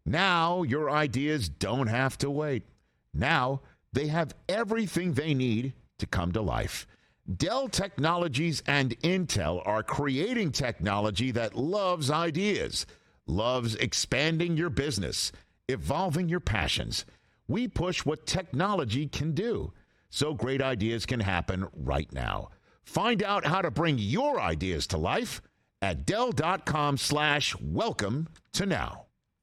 Now your ideas don't have to wait. Now they have everything they need to come to life. Dell Technologies and Intel are creating technology that loves ideas, loves expanding your business, evolving your passions. We push what technology can do, so great ideas can happen right now. Find out how to bring your ideas to life at Dell.com/welcome to now.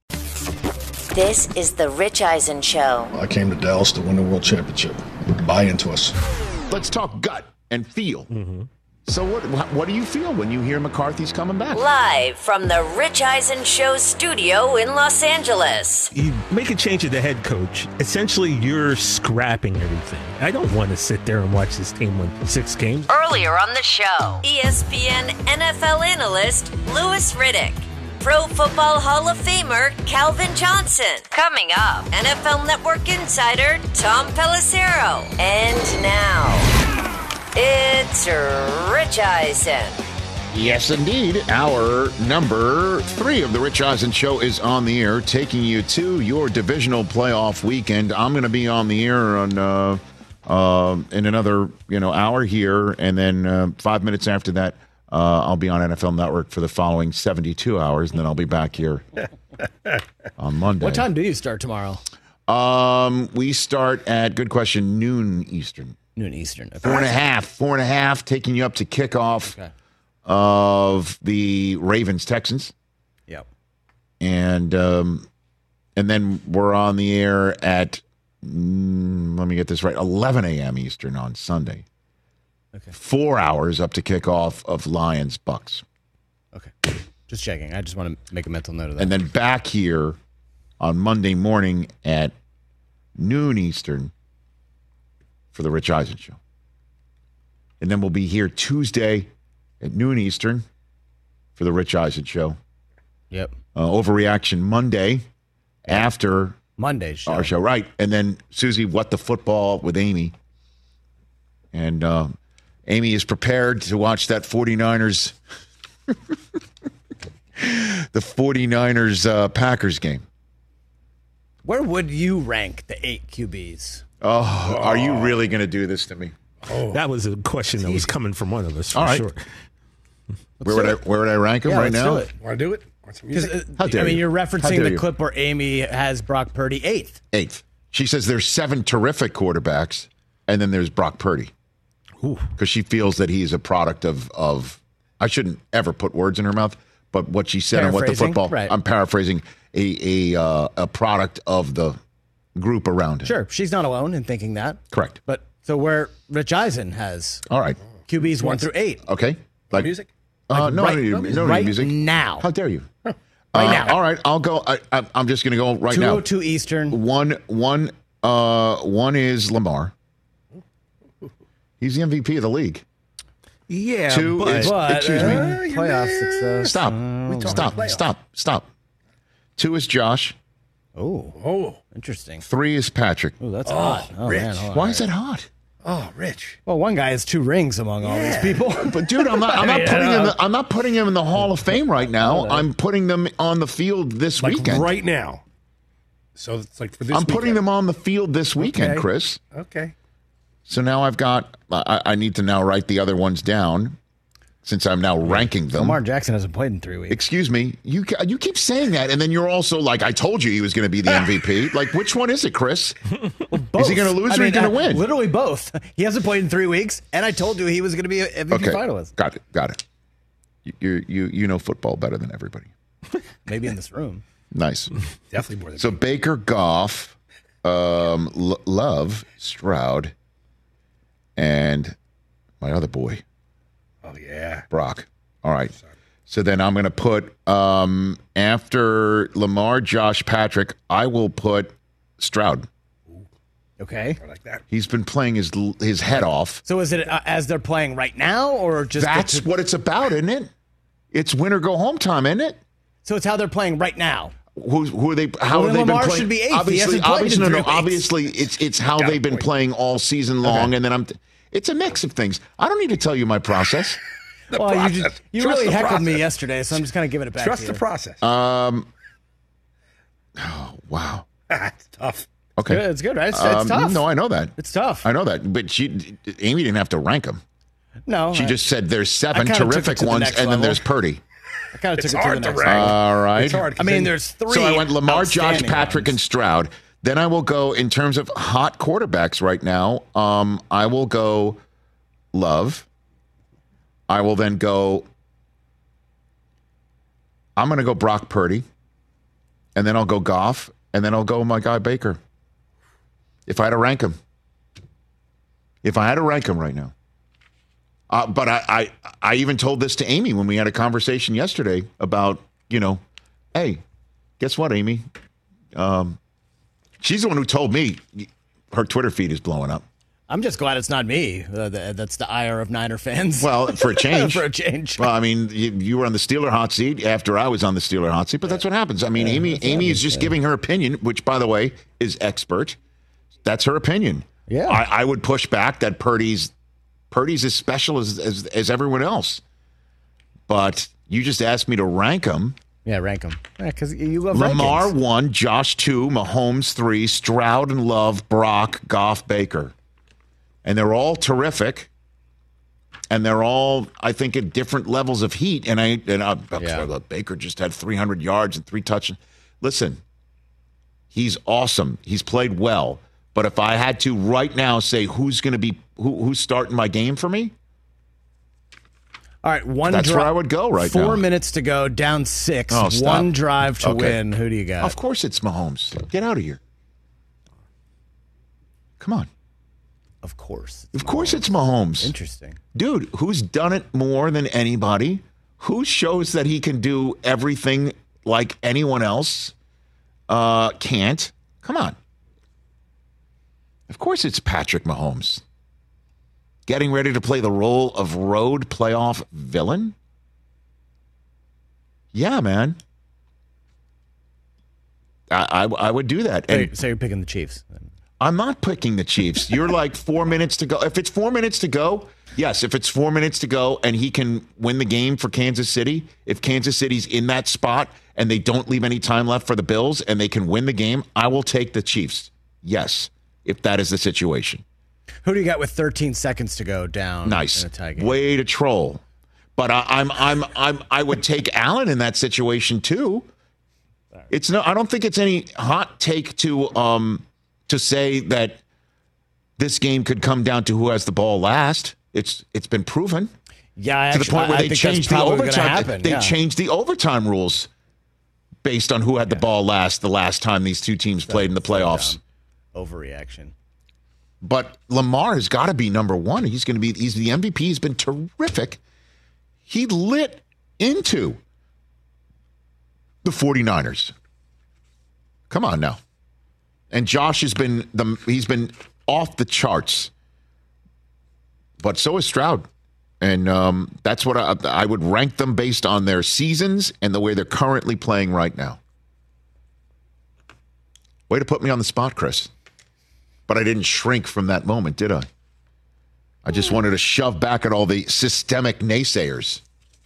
This is the Rich Eisen Show. I came to Dallas to win the World Championship. Buy into us. Let's talk gut and feel. So what do you feel when you hear McCarthy's coming back? Live from the Rich Eisen Show studio in Los Angeles. You make a change at the head coach, essentially you're scrapping everything. I don't want to sit there and watch this team win 6 games. Earlier on the show, ESPN NFL analyst Louis Riddick. Pro Football Hall of Famer Calvin Johnson. Coming up, NFL Network insider Tom Pelissero. And now, it's Rich Eisen. Yes, indeed. Hour number 3 of the Rich Eisen Show is on the air, taking you to your divisional playoff weekend. I'm going to be on the air on in another hour here, and then 5 minutes after that, I'll be on NFL Network for the following 72 hours, and then I'll be back here on Monday. What time do you start tomorrow? We start at, good question, noon Eastern. Noon Eastern. Okay. 4.5, taking you up to kickoff of the Ravens-Texans. Yep. And then we're on the air at, let me get this right, 11 a.m. Eastern on Sunday. Okay. 4 hours up to kickoff of Lions-Bucks. Okay. Just checking. I just want to make a mental note of that. And then back here on Monday morning at noon Eastern for the Rich Eisen Show. And then we'll be here Tuesday at noon Eastern for the Rich Eisen Show. Yep. Overreaction Monday after Monday's show. Our show, right. And then, Susie, What the Football with Amy. And Amy is prepared to watch that 49ers, the 49ers Packers game. Where would you rank the 8 QBs? Oh, are you really going to do this to me? Oh. That was a question that was coming from one of us, for All right. sure. Where would I rank them right now? Want to do it? Want some music? How dare you? You're How referencing dare the you? clip where Amy has Brock Purdy 8th. 8th. She says there's 7 terrific quarterbacks, and then there's Brock Purdy. Because she feels that he's a product of I shouldn't ever put words in her mouth, but what she said on What the Paraphrasing, Football, right. I'm paraphrasing, a product of the group around him. Sure, she's not alone in thinking that. Correct. But so where Rich Eisen has All right. QBs 1 through 8. Okay. Like music? no, right- no right music. now. How dare you? Right now. All right, I'll go. I'm just going to go right now. 202 Eastern. One is Lamar. He's the MVP of the league. Yeah, 2 but, is excuse me. Playoff success. Stop. 2 is Josh. Oh, interesting. 3 is Patrick. Oh, that's hot. Oh, Rich. man, hold on. Why is that hot? Oh, Rich. Well, one guy has 2 rings among all these people. But dude, I'm not putting him in the Hall of Fame right now. I'm putting them on the field this Like weekend. right now. So it's like for this I'm putting weekend. them on the field this weekend, Okay. Chris. Okay. So now I need to now write the other ones down since I'm now ranking them. Lamar Jackson hasn't played in 3 weeks. Excuse me. You keep saying that, and then you're also like, I told you he was going to be the MVP. Like, which one is it, Chris? Is he going to lose or is he going to win? Literally both. He hasn't played in 3 weeks, and I told you he was going to be an MVP finalist. Got it. You know football better than everybody. Maybe in this room. Nice. Definitely more than So Baker, Goff, Love, Stroud, and my other boy, Oh, yeah. Brock. All right. So then I'm going to put, after Lamar, Josh, Patrick, I will put Stroud. Okay. I like that. He's been playing his head off. So is it as they're playing right now, or just That's what it's about, isn't it? It's win or go home time, isn't it? So it's how they're playing right now. Who are they? How Well, have they Lamar been playing? should be eighth. He Obviously, hasn't played in 3 weeks. obviously, it's how they've been playing all season long, and then it's a mix of things. I don't need to tell you my process. Well, you Trust really the heckled me process. yesterday, so I'm just kind of giving it back Trust to the you. process. Oh Wow. It's tough. Okay. It's good, right? It's tough. No, I know that. It's tough. I know that. But Amy didn't have to rank them. No. She just said there's 7 I kinda took it terrific to the ones, next and then level. there's Purdy. I kind of took It's it to the hard to next rank. level. All right. It's hard. I mean, there's 3. So I went Lamar, Josh, outstanding Patrick, ones. and Stroud. Then I will go in terms of hot quarterbacks right now. I will go Love. I will then go. I'm going to go Brock Purdy, and then I'll go Goff, and then I'll go my guy Baker. If I had to rank him. If I had to rank him right now. But I even told this to Amy when we had a conversation yesterday about, hey, guess what, Amy? She's the one who told me her Twitter feed is blowing up. I'm just glad it's not me. That's the ire of Niner fans. Well, for a change. For a change. Well, I mean, you were on the Steeler hot seat after I was on the Steeler hot seat, but that's what happens. I mean, Amy is just giving her opinion, which, by the way, is expert. That's her opinion. Yeah. I would push back that Purdy's as special as everyone else. But you just asked me to rank them. Yeah, rank them. Yeah, because you love Lamar rankings. 1, Josh 2, Mahomes 3, Stroud and Love, Brock, Goff, Baker. And they're all terrific. And they're all, I think, at different levels of heat. Baker just had 300 yards and 3 touchdowns. Listen, he's awesome. He's played well. But if I had to right now say who's going to be who's starting my game for me, all right, that's where I would go right now. 4 minutes to go, down 6. Oh, stop. One drive to Okay. win. Who do you got? Of course it's Mahomes. Get out of here. Come on. Of course. Of course it's Mahomes. Interesting. Dude, who's done it more than anybody? Who shows that he can do everything like anyone else can't? Come on. Of course it's Patrick Mahomes. Getting ready to play the role of road playoff villain? Yeah, man. I would do that. And So you're picking the Chiefs. I'm not picking the Chiefs. You're like 4 minutes to go. If it's 4 minutes to go, yes, if it's 4 minutes to go and he can win the game for Kansas City, if Kansas City's in that spot and they don't leave any time left for the Bills and they can win the game, I will take the Chiefs. Yes, if that is the situation. Who do you got with 13 seconds to go down Nice. in a tie game? Way to troll. But I would take Allen in that situation too. I don't think it's any hot take to say that this game could come down to who has the ball last. It's been proven. Yeah, To the point where I they think changed that's the probably gonna overtime. happen, They yeah. changed the overtime rules based on who had the ball last the last time these two teams played in the playoffs. Overreaction. But Lamar has got to be number one. He's the MVP. He's been terrific. He lit into the 49ers. Come on now. And Josh he's been off the charts. But so is Stroud. And that's what I would rank them based on their seasons and the way they're currently playing right now. Way to put me on the spot, Chris. But I didn't shrink from that moment, did I? I just wanted to shove back at all the systemic naysayers.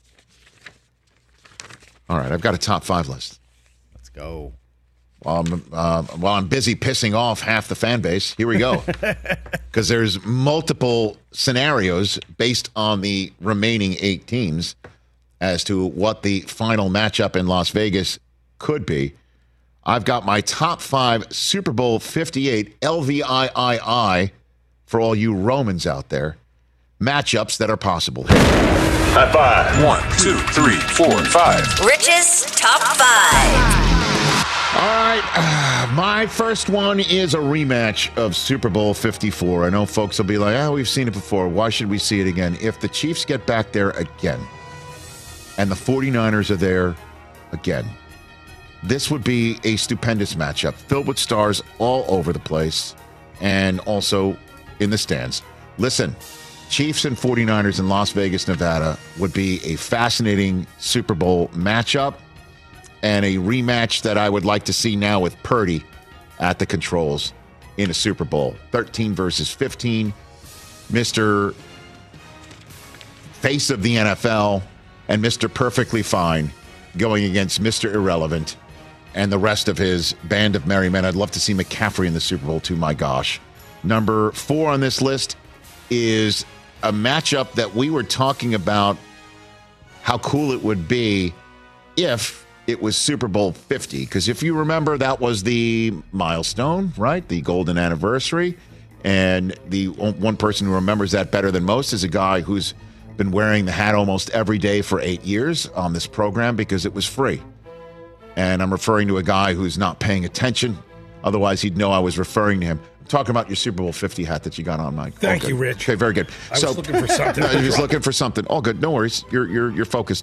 All right, I've got a top 5 list. Let's go. While I'm busy pissing off half the fan base, here we go. Because there's multiple scenarios based on the remaining 8 teams as to what the final matchup in Las Vegas could be. I've got my top 5 Super Bowl 58 LVIII for all you Romans out there. Matchups that are possible. High five. 1, 2, 3, 4, 5. Rich's Top 5. All right, my first one is a rematch of Super Bowl 54. I know folks will be like, we've seen it before. Why should we see it again? If the Chiefs get back there again and the 49ers are there again, this would be a stupendous matchup filled with stars all over the place and also in the stands. Listen, Chiefs and 49ers in Las Vegas, Nevada would be a fascinating Super Bowl matchup and a rematch that I would like to see now with Purdy at the controls in a Super Bowl. 13 versus 15. Mr. Face of the NFL and Mr. Perfectly Fine going against Mr. Irrelevant and the rest of his band of merry men. I'd love to see McCaffrey in the Super Bowl too, my gosh. Number 4 on this list is a matchup that we were talking about how cool it would be if it was Super Bowl 50. Because if you remember, that was the milestone, right? The golden anniversary. And the one person who remembers that better than most is a guy who's been wearing the hat almost every day for 8 years on this program because it was free. And I'm referring to a guy who's not paying attention. Otherwise, he'd know I was referring to him. I'm talking about your Super Bowl 50 hat that you got on, Mike. Thank you, Rich. Okay, very good. I was looking for something. He was looking for something. All good. No worries. You're focused.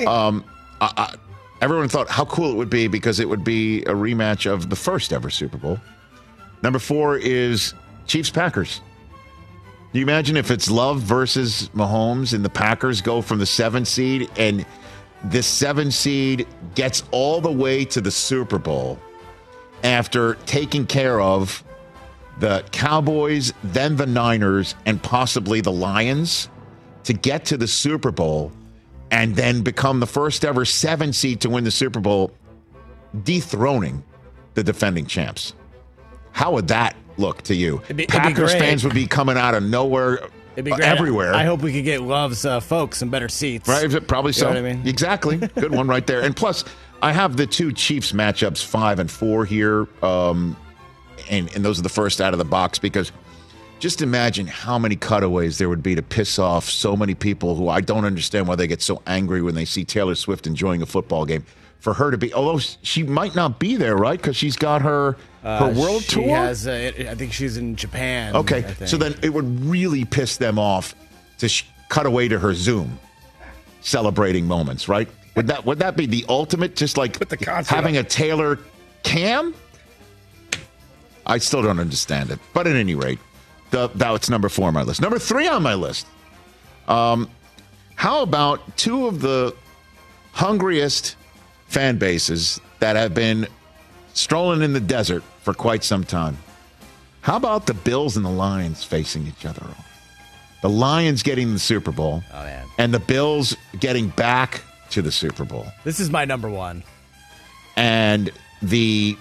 Everyone thought how cool it would be because it would be a rematch of the first ever Super Bowl. Number 4 is Chiefs-Packers. Can you imagine if it's Love versus Mahomes and the Packers go from the 7 seed and this 7 seed gets all the way to the Super Bowl after taking care of the Cowboys, then the Niners, and possibly the Lions to get to the Super Bowl and then become the first ever 7 seed to win the Super Bowl, dethroning the defending champs. How would that look to you? Packers fans would be coming out of nowhere. It'd be great. Everywhere. I hope we could get Love's folks some better seats. Right, probably so. You know what I mean? Exactly. Good one right there. And plus, I have the 2 Chiefs matchups, 5 and 4 here, and those are the first out of the box because just imagine how many cutaways there would be to piss off so many people who I don't understand why they get so angry when they see Taylor Swift enjoying a football game. For her to be, although she might not be there, right? Because she's got her world tour. She has, I think she's in Japan. Okay, so then it would really piss them off to cut away to her Zoom celebrating moments, right? Would that be the ultimate? Just like having a Taylor cam? I still don't understand it. But at any rate, that's number 4 on my list. Number 3 on my list. How about 2 of the hungriest fan bases that have been strolling in the desert for quite some time? How about the Bills and the Lions facing each other? The Lions getting the Super Bowl, and the Bills getting back to the Super Bowl. This is my number 1. And the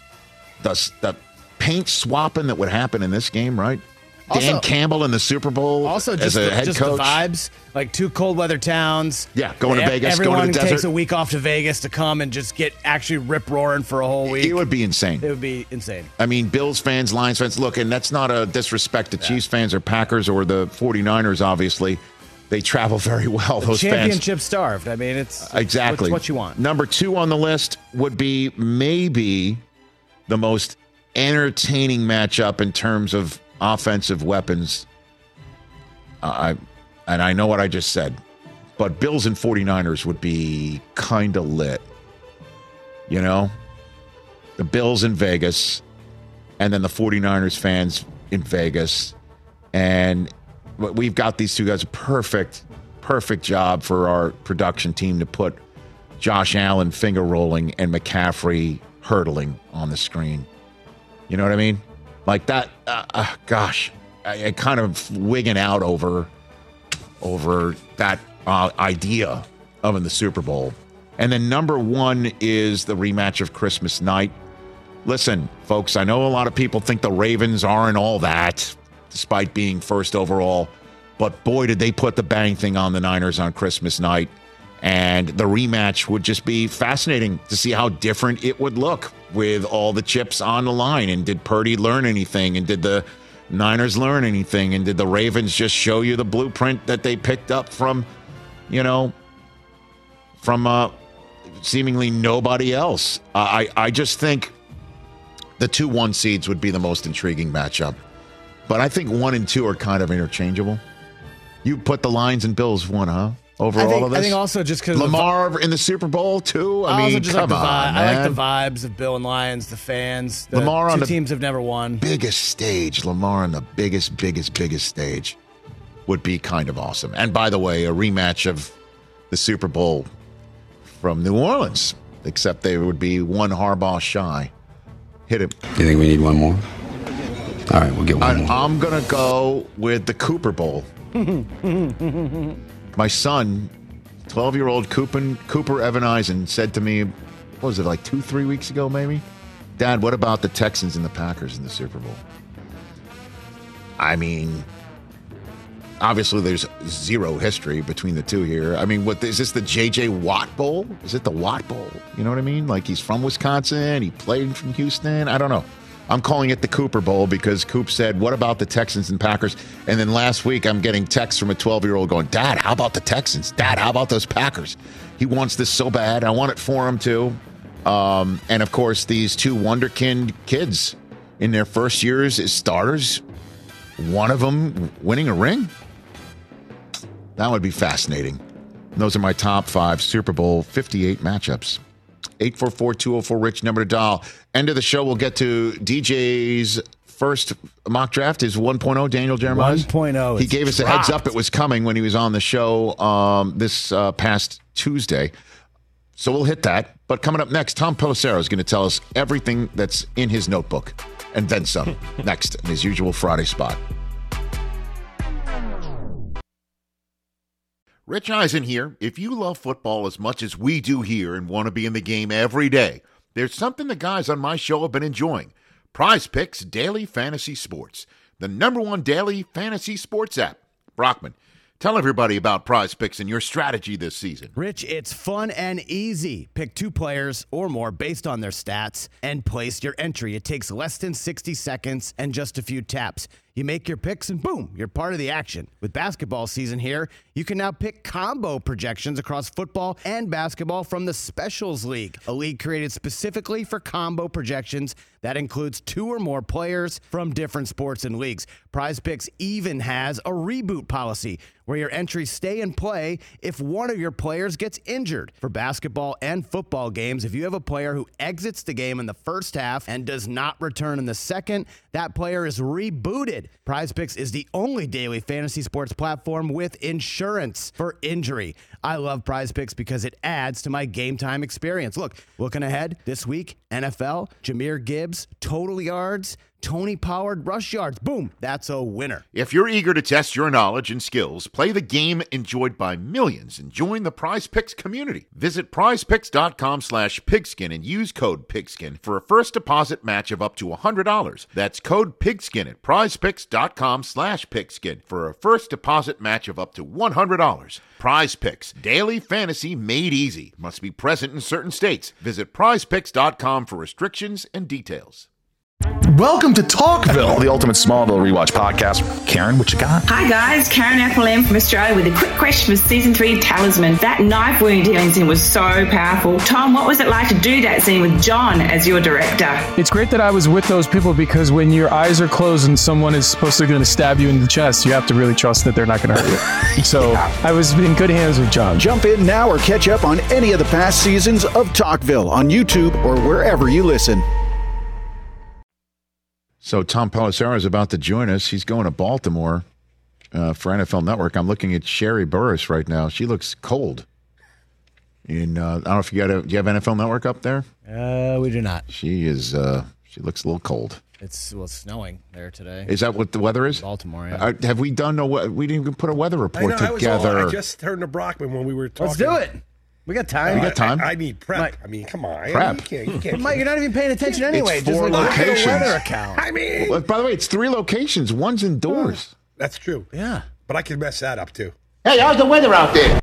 paint swapping that would happen in this game, right? Dan Campbell in the Super Bowl also as a head coach. The vibes, like 2 cold weather towns. Yeah, going to Vegas, everyone going to the desert. takes a week off to Vegas to come and just get actually rip-roaring for a whole week. It would be insane. It would be insane. I mean, Bills fans, Lions fans, look, and that's not a disrespect to Chiefs fans or Packers or the 49ers, obviously. They travel very well, those fans. Championship starved. I mean, it's what you want. Number 2 on the list would be maybe the most entertaining matchup in terms of offensive weapons. I know what I just said, but Bills and 49ers would be kind of lit. You know? The Bills in Vegas, and then the 49ers fans in Vegas. And we've got these 2 guys. Perfect job for our production team to put Josh Allen finger rolling and McCaffrey hurdling on the screen. You know what I mean? Like that, gosh, I kind of wigging out over that idea of in the Super Bowl. And then number 1 is the rematch of Christmas night. Listen, folks, I know a lot of people think the Ravens aren't all that, despite being first overall. But boy, did they put the bang thing on the Niners on Christmas night. And the rematch would just be fascinating to see how different it would look with all the chips on the line. And did Purdy learn anything? And did the Niners learn anything? And did the Ravens just show you the blueprint that they picked up from seemingly nobody else? I just think the 2-1 seeds would be the most intriguing matchup. But I think 1 and 2 are kind of interchangeable. You put the Lions and Bills 1, huh? Over all of this? I think also just because Lamar in the Super Bowl, too? I mean, come on, man. I like the vibes of Bill and Lions, the fans. Lamar on 2 the teams have never won. Biggest stage. Lamar on the biggest stage would be kind of awesome. And by the way, a rematch of the Super Bowl from New Orleans, except they would be 1 Harbaugh shy. Hit him. You think we need 1 more? All right, we'll get 1 more. I'm going to go with the Cooper Bowl. My son, 12-year-old Cooper Evan Eisen, said to me what was it, like 2-3 weeks ago maybe? Dad, what about the Texans and the Packers in the Super Bowl? I mean, obviously there's zero history between the two here. I mean, is this the J.J. Watt Bowl? Is it the Watt Bowl? You know what I mean? Like, he's from Wisconsin. He played from Houston. I don't know. I'm calling it the Cooper Bowl because Coop said, what about the Texans and Packers? And then last week, I'm getting texts from a 12-year-old going, Dad, how about the Texans? Dad, how about those Packers? He wants this so bad. I want it for him, too. And, of course, these two wonderkind kids in their first years as starters, one of them winning a ring? That would be fascinating. And those are my top 5 Super Bowl 58 matchups. 844-204-RICH, number to dial. End of the show, we'll get to DJ's first mock draft, his 1.0, Daniel Jeremiah. 1.0. He gave us a heads up it was coming when he was on the show this past Tuesday. So we'll hit that. But coming up next, Tom Pelissero is going to tell us everything that's in his notebook. And then some. Next, in his usual Friday spot. Rich Eisen here. If you love football as much as we do here and want to be in the game every day, there's something the guys on my show have been enjoying. Prize Picks Daily Fantasy Sports, the #1 daily fantasy sports app. Brockman, tell everybody about Prize Picks and your strategy this season. Rich, it's fun and easy. Pick 2 players or more based on their stats and place your entry. It takes less than 60 seconds and just a few taps. You make your picks and boom, you're part of the action. With basketball season here, you can now pick combo projections across football and basketball from the Specials League, a league created specifically for combo projections that includes 2 or more players from different sports and leagues. Prize Picks even has a reboot policy where your entries stay in play if one of your players gets injured. For basketball and football games, if you have a player who exits the game in the first half and does not return in the second, that player is rebooted. Prize Picks is the only daily fantasy sports platform with insurance for injury. I love Prize Picks because it adds to my game time experience. Look, looking ahead this week, NFL, Jahmyr Gibbs, total yards, Tony Pollard, rush yards. Boom, that's a winner. If you're eager to test your knowledge and skills, play the game enjoyed by millions, and join the Prize Picks community. Visit prizepicks.com/pigskin and use code pigskin for a first deposit match of up to $100. That's code pigskin at prizepicks.com/pigskin for a first deposit match of up to $100. Prize Picks, daily fantasy made easy. Must be present in certain states. Visit prizepicks.com for restrictions and details. Welcome to Talkville, the ultimate Smallville rewatch podcast. Karen, what you got? Hi guys, Karen FLM from Australia with a quick question for season 3 Talisman. That knife wound healing scene was so powerful. Tom, what was it like to do that scene with John as your director? It's great that I was with those people because when your eyes are closed and someone is supposed to going to stab you in the chest, you have to really trust that they're not going to hurt you. So I was in good hands with John. Jump in now or catch up on any of the past seasons of Talkville on YouTube or wherever you listen. So Tom Pelissero is about to join us. He's going to Baltimore for NFL Network. I'm looking at Sherry Burris right now. She looks cold. And I don't know if do you have NFL Network up there? We do not. She is. She looks a little cold. It's snowing there today. Is that what the weather is? Baltimore. Yeah. Have we done we didn't even put a weather report together. I just turned to Brockman when we were talking. Let's do it. We got time. We got time. I need prep. Mike, I mean, come on. Prep. You can't Mike, you're not even paying attention anyway. It's 4 locations. Look at a weather account. I mean, well, by the way, it's 3 locations. One's indoors. That's true. Yeah, but I can mess that up too. Hey, how's the weather out there?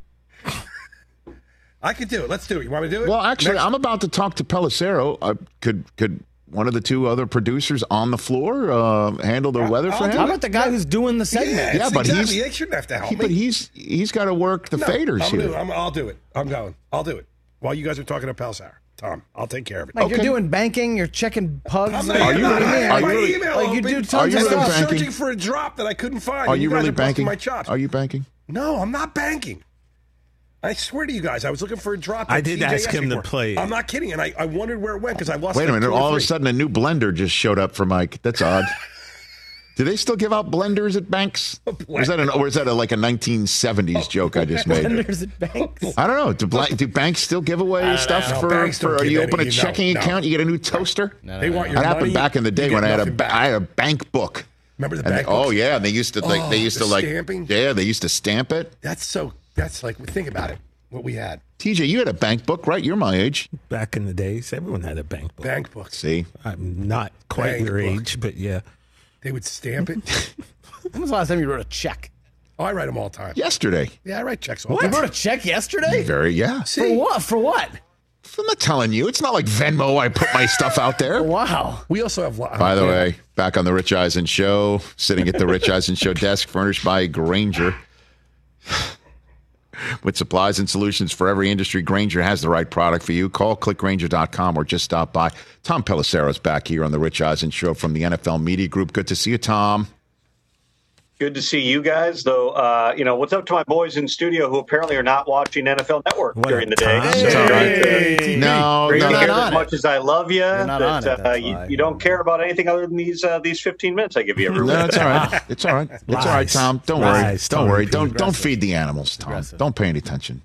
I can do it. Let's do it. You want me to do it? Well, actually, I'm about to talk to Pelissero. Could one of the 2 other producers on the floor handle the weather for him? How about the guy who's doing the segment? Yeah, but they shouldn't have to help me. But he's got to work the faders here. I'll do it. I'm going. I'll do it. While you guys are talking to Pelissero. Tom, I'll take care of it. Mike, you're doing banking. You're checking pugs. Are you really? You do tons of stuff. I'm searching for a drop that I couldn't find. Are you really banking? My chops. Are you banking? No, I'm not banking. I swear to you guys, I was looking for a drop. I did ask him to play it. I'm not kidding, and I wondered where it went because I lost. Wait a minute! All of a sudden, a new blender just showed up for Mike. That's odd. Do they still give out blenders at banks? Or is that like a 1970s joke I just made? Blenders at banks? I don't know. Do banks still give away stuff for you open a checking account, you get a new toaster? They want your that money. happened back in the day when I had a bank book. Remember the bank books? Oh yeah, they used to stamping? they used to stamp it. That's like, think about it. what we had. TJ, you had a bank book, right? You're my age. Back in the days, everyone had a bank book. Bank book. See? I'm not quite Bank your book. age, but yeah. They would stamp it. When was the last time you wrote a check? Oh, I write them all the time. Yesterday. Yeah, I write checks all You the time. wrote a check yesterday? Yeah. For what? For what? I'm not telling you. It's not like Venmo. I put my stuff out there. Wow. We also have... By the way, back on the Rich Eisen Show, sitting at the Rich Eisen Show desk, furnished by Grainger. With supplies and solutions for every industry, Grainger has the right product for you. Call clickgrainger.com or just stop by. Tom Pelissero's back here on the Rich Eisen Show from the NFL Media Group. Good to see you, Tom. Good to see you guys, though. What's up to my boys in studio who apparently are not watching NFL Network during the day? It's all right. No, Great no, to no, hear no. as much as I love you, not on it, that's you don't care about anything other than these 15 minutes I give you every week. No, it's all right. It's all right. It's all right, Tom. Don't worry. Don't worry. Don't feed the animals, Tom. Don't pay any attention.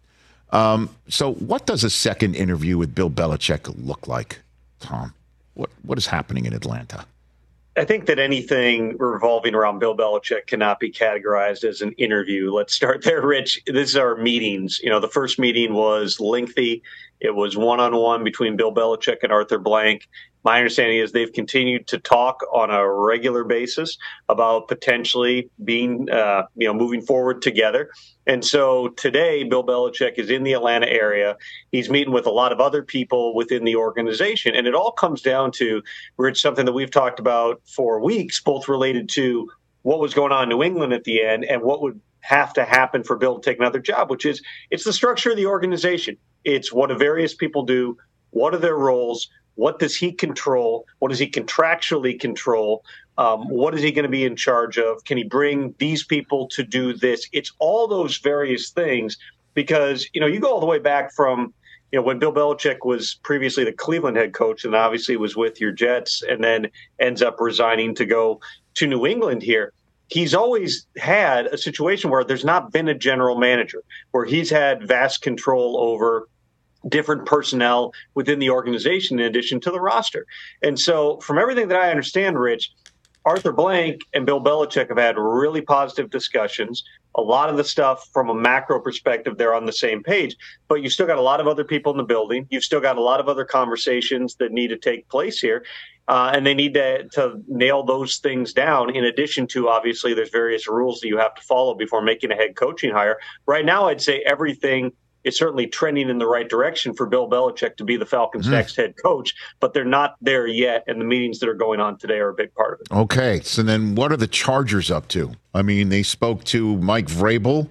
So what does a second interview with Bill Belichick look like, Tom? What is happening in Atlanta? I think that anything revolving around Bill Belichick cannot be categorized as an interview. Let's start there, Rich. This is our meetings. The first meeting was lengthy. It was one-on-one between Bill Belichick and Arthur Blank. My understanding is they've continued to talk on a regular basis about potentially being, moving forward together. And so today, Bill Belichick is in the Atlanta area. He's meeting with a lot of other people within the organization. And it all comes down to, Rich, something that we've talked about for weeks, both related to what was going on in New England at the end and what would have to happen for Bill to take another job, which is it's the structure of the organization. It's what do various people do? What are their roles? What does he control? What does he contractually control? What is he going to be in charge of? Can he bring these people to do this? It's all those various things because, you go all the way back from, when Bill Belichick was previously the Cleveland head coach and obviously was with your Jets and then ends up resigning to go to New England here. He's always had a situation where there's not been a general manager, where he's had vast control over different personnel within the organization in addition to the roster. And so from everything that I understand, Rich, Arthur Blank and Bill Belichick have had really positive discussions. A lot of the stuff from a macro perspective, they're on the same page, but you've still got a lot of other people in the building. You've still got a lot of other conversations that need to take place here. And they need to nail those things down. In addition to, obviously, there's various rules that you have to follow before making a head coaching hire. Right now, I'd say everything is certainly trending in the right direction for Bill Belichick to be the Falcons' next head coach, but they're not there yet, and the meetings that are going on today are a big part of it. Okay, so then what are the Chargers up to? I mean, they spoke to Mike Vrabel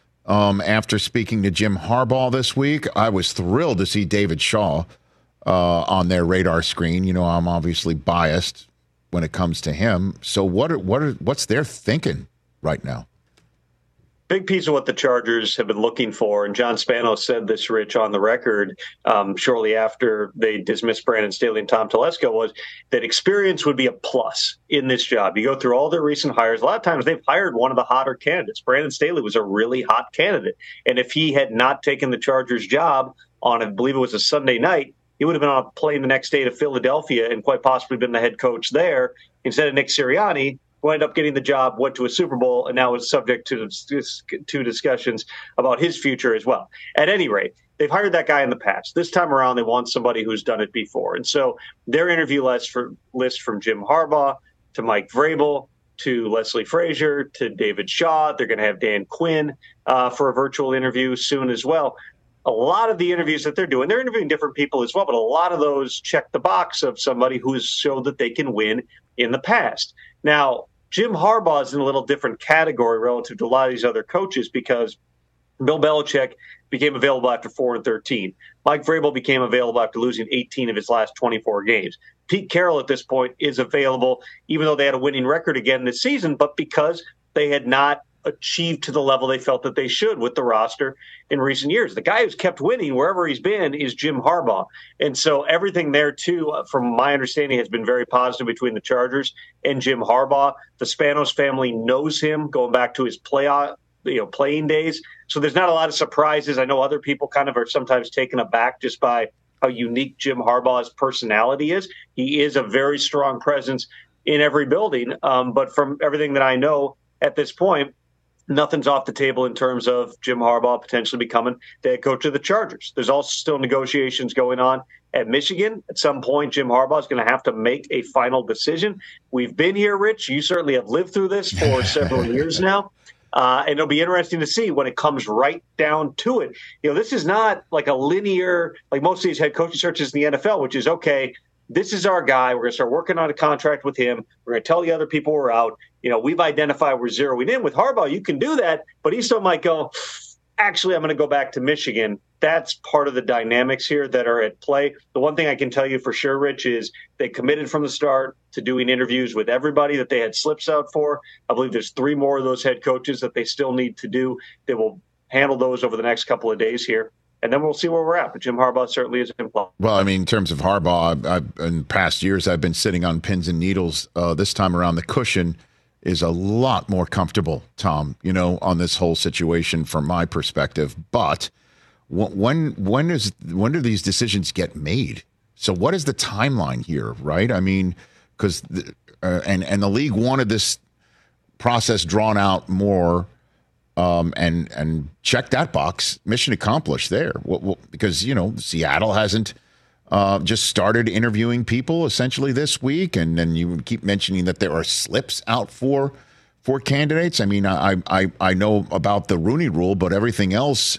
after speaking to Jim Harbaugh this week. I was thrilled to see David Shaw on their radar screen. I'm obviously biased when it comes to him. So what's their thinking right now? Big piece of what the Chargers have been looking for, and John Spanos said this, Rich, on the record shortly after they dismissed Brandon Staley and Tom Telesco, was that experience would be a plus in this job. You go through all their recent hires. A lot of times they've hired one of the hotter candidates. Brandon Staley was a really hot candidate. And if he had not taken the Chargers job on, I believe it was a Sunday night, he would have been on a plane the next day to Philadelphia and quite possibly been the head coach there instead of Nick Sirianni, who ended up getting the job, went to a Super Bowl, and now is subject to discussions about his future as well. At any rate, they've hired that guy in the past. This time around, they want somebody who's done it before. And so their interview list from Jim Harbaugh to Mike Vrabel to Leslie Frazier to David Shaw. They're going to have Dan Quinn for a virtual interview soon as well. A lot of the interviews that they're interviewing different people as well, but a lot of those check the box of somebody who has showed that they can win in the past. Now, Jim Harbaugh is in a little different category relative to a lot of these other coaches because Bill Belichick became available after 4-13. Mike Vrabel became available after losing 18 of his last 24 games. Pete Carroll at this point is available, even though they had a winning record again this season, but because they had not achieved to the level they felt that they should with the roster in recent years. The guy who's kept winning wherever he's been is Jim Harbaugh. And so everything there, too, from my understanding, has been very positive between the Chargers and Jim Harbaugh. The Spanos family knows him going back to his playing days. So there's not a lot of surprises. I know other people kind of are sometimes taken aback just by how unique Jim Harbaugh's personality is. He is a very strong presence in every building. But from everything that I know at this point, nothing's off the table in terms of Jim Harbaugh potentially becoming the head coach of the Chargers. There's also still negotiations going on at Michigan. At some point, Jim Harbaugh is going to have to make a final decision. We've been here, Rich. You certainly have lived through this for several years now. And it'll be interesting to see when it comes right down to it. This is not like a linear, like most of these head coaching searches in the NFL, which is, okay, this is our guy. We're going to start working on a contract with him. We're going to tell the other people we're out. We've identified we're zeroing in. With Harbaugh, you can do that, but he still might go, actually, I'm going to go back to Michigan. That's part of the dynamics here that are at play. The one thing I can tell you for sure, Rich, is they committed from the start to doing interviews with everybody that they had slips out for. I believe there's 3 more of those head coaches that they still need to do. They will handle those over the next couple of days here. And then we'll see where we're at. But Jim Harbaugh certainly is involved. Well, I mean, in terms of Harbaugh, in past years, I've been sitting on pins and needles. This time around, the cushion is a lot more comfortable, Tom, on this whole situation from my perspective. But when do these decisions get made? So what is the timeline here, right? I mean, because and the league wanted this process drawn out more. And check that box. Mission accomplished there. Because Seattle hasn't just started interviewing people essentially this week, and then you keep mentioning that there are slips out for candidates. I mean, I know about the Rooney Rule, but everything else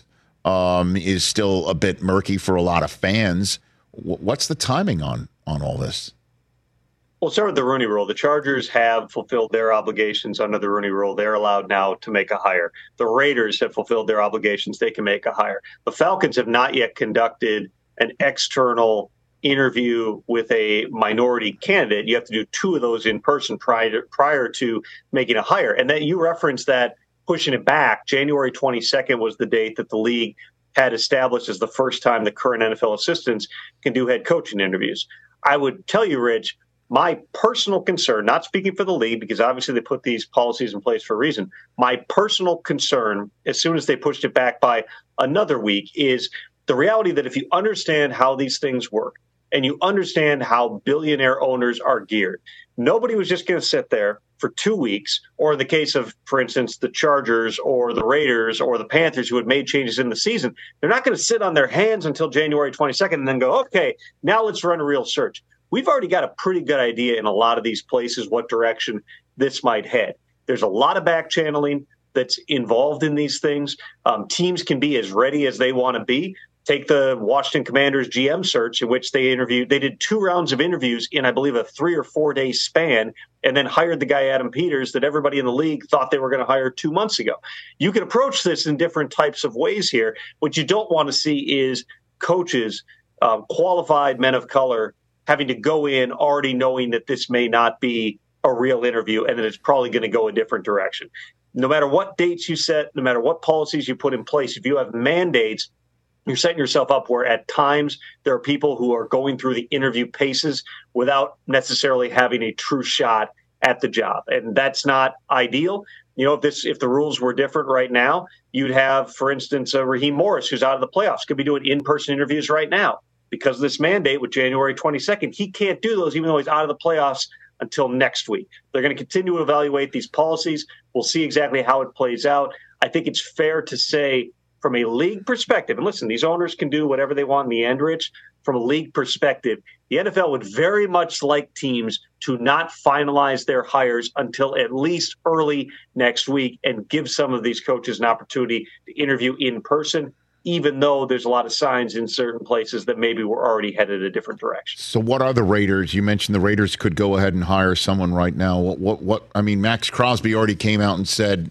is still a bit murky for a lot of fans. What's the timing on all this? We'll start with the Rooney Rule. The Chargers have fulfilled their obligations under the Rooney Rule. They're allowed now to make a hire. The Raiders have fulfilled their obligations. They can make a hire. The Falcons have not yet conducted an external interview with a minority candidate. You have to do 2 of those in person prior to making a hire. And then you referenced that pushing it back. January 22nd was the date that the league had established as the first time the current NFL assistants can do head coaching interviews. I would tell you, Rich, my personal concern, not speaking for the league, because obviously they put these policies in place for a reason. My personal concern, as soon as they pushed it back by another week, is the reality that if you understand how these things work and you understand how billionaire owners are geared, nobody was just going to sit there for 2 weeks, or in the case of, for instance, the Chargers or the Raiders or the Panthers who had made changes in the season. They're not going to sit on their hands until January 22nd and then go, okay, now let's run a real search. We've already got a pretty good idea in a lot of these places what direction this might head. There's a lot of back channeling that's involved in these things. Teams can be as ready as they want to be. Take the Washington Commanders GM search, in which they did 2 rounds of interviews in, I believe, a 3 or 4 day span, and then hired the guy, Adam Peters, that everybody in the league thought they were going to hire 2 months ago. You can approach this in different types of ways here. What you don't want to see is coaches, qualified men of color, having to go in already knowing that this may not be a real interview and that it's probably going to go a different direction. No matter what dates you set, no matter what policies you put in place, if you have mandates, you're setting yourself up where at times there are people who are going through the interview paces without necessarily having a true shot at the job. And that's not ideal. If the rules were different right now, you'd have, for instance, Raheem Morris, who's out of the playoffs, could be doing in-person interviews right now. Because of this mandate with January 22nd, he can't do those even though he's out of the playoffs until next week. They're going to continue to evaluate these policies. We'll see exactly how it plays out. I think it's fair to say from a league perspective, and listen, these owners can do whatever they want in the end, Rich. From a league perspective, the NFL would very much like teams to not finalize their hires until at least early next week and give some of these coaches an opportunity to interview in person, even though there's a lot of signs in certain places that maybe we're already headed a different direction. So what are the Raiders? You mentioned the Raiders could go ahead and hire someone right now. What I mean, Max Crosby already came out and said,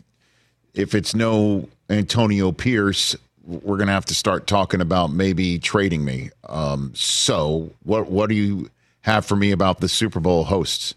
if it's no Antonio Pierce, we're going to have to start talking about maybe trading me. So what do you have for me about the Super Bowl hosts?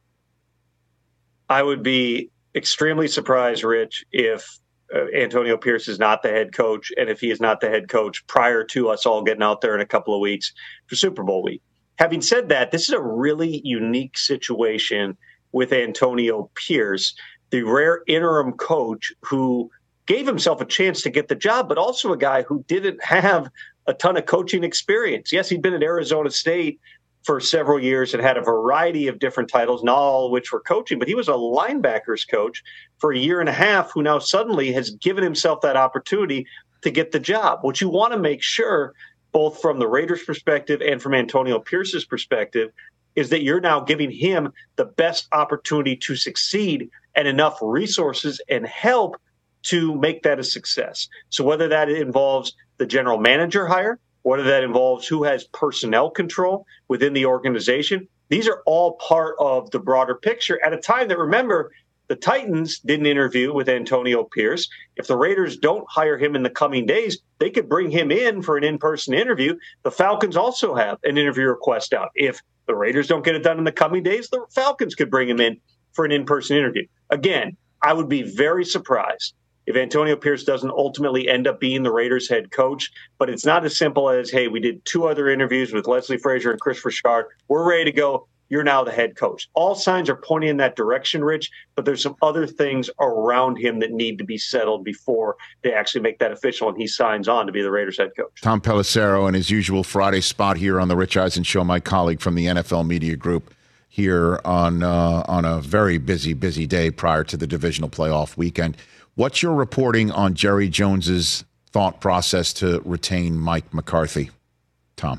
I would be extremely surprised, Rich, if Antonio Pierce is not the head coach, and if he is not the head coach prior to us all getting out there in a couple of weeks for Super Bowl week. Having said that, this is a really unique situation with Antonio Pierce, the rare interim coach who gave himself a chance to get the job, but also a guy who didn't have a ton of coaching experience. Yes, he'd been at Arizona State for several years and had a variety of different titles, not all of which were coaching, but he was a linebackers coach for a year and a half who now suddenly has given himself that opportunity to get the job. What you want to make sure, both from the Raiders' perspective and from Antonio Pierce's perspective, is that you're now giving him the best opportunity to succeed and enough resources and help to make that a success. So whether that involves the general manager hire, whether that involves who has personnel control within the organization, these are all part of the broader picture at a time that, remember, the Titans didn't interview with Antonio Pierce. If the Raiders don't hire him in the coming days, they could bring him in for an in-person interview. The Falcons also have an interview request out. If the Raiders don't get it done in the coming days, the Falcons could bring him in for an in-person interview. Again, I would be very surprised if Antonio Pierce doesn't ultimately end up being the Raiders head coach. But it's not as simple as, hey, we did 2 other interviews with Leslie Frazier and Chris Richard. We're ready to go. You're now the head coach. All signs are pointing in that direction, Rich, but there's some other things around him that need to be settled before they actually make that official and he signs on to be the Raiders head coach. Tom Pelissero in his usual Friday spot here on the Rich Eisen Show, my colleague from the NFL Media Group, here on a very busy day prior to the divisional playoff weekend. What's your reporting on Jerry Jones's thought process to retain Mike McCarthy, Tom?